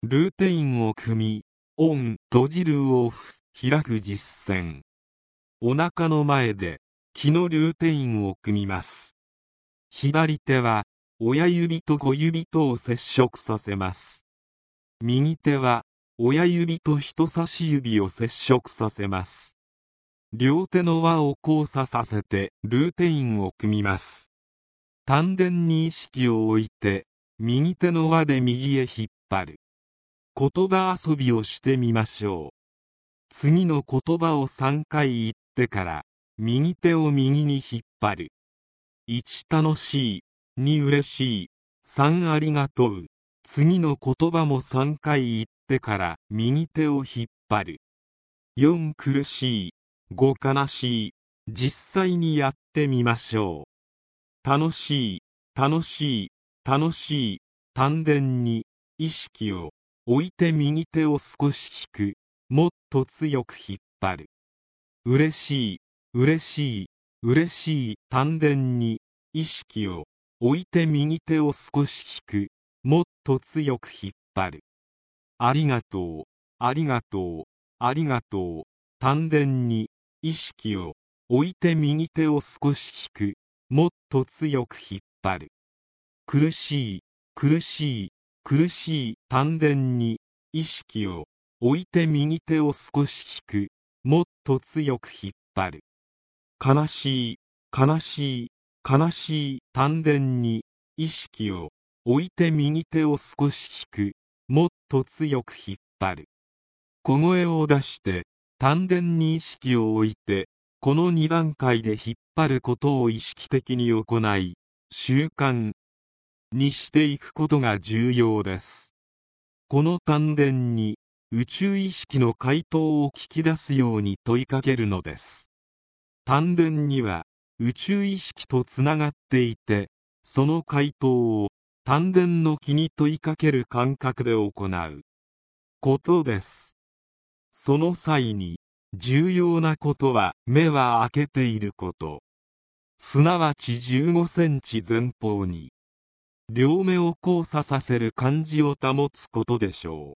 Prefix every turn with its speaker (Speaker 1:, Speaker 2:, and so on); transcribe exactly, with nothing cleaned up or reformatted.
Speaker 1: ルーテインを組み、オン、閉じるオフ、開く実践。お腹の前で、気のルーテインを組みます。左手は、親指と小指とを接触させます。右手は、親指と人差し指を接触させます。両手の輪を交差させて、ルーテインを組みます。丹田に意識を置いて、右手の輪で右へ引っ張る。言葉遊びをしてみましょう。次の言葉をさんかい言ってから、右手を右に引っ張る。いち楽しい、に嬉しい、さんありがとう。次の言葉もさんかい言ってから右手を引っ張る。よん苦しい、ご悲しい。実際にやってみましょう。楽しい、楽しい、楽しい。丹田に意識を置いて右手を少し引く。もっと強く引っ張る。嬉しい、嬉しい、嬉しい。丹田に意識を置いて右手を少し引く。もっと強く引っ張る。ありがとう、ありがとう、ありがとう。丹田に意識を置いて右手を少し引く。もっと強く引っ張る。苦しい、苦しい、苦しい。丹田に意識を置いて右手を少し引く。もっと強く引っ張る。悲しい、悲しい、悲しい。丹田に意識を置いて右手を少し引く。もっと強く引っ張る。小声を出して丹田に意識を置いて、このに段階で引っ張ることを意識的に行い、習慣にしていくことが重要です。この丹田に宇宙意識の回答を聞き出すように問いかけるのです。丹田には宇宙意識とつながっていて、その回答を丹田の気に問いかける感覚で行うことです。その際に重要なことは目は開けていること、すなわちじゅうごセンチ前方に両目を交差させる感じを保つことでしょう。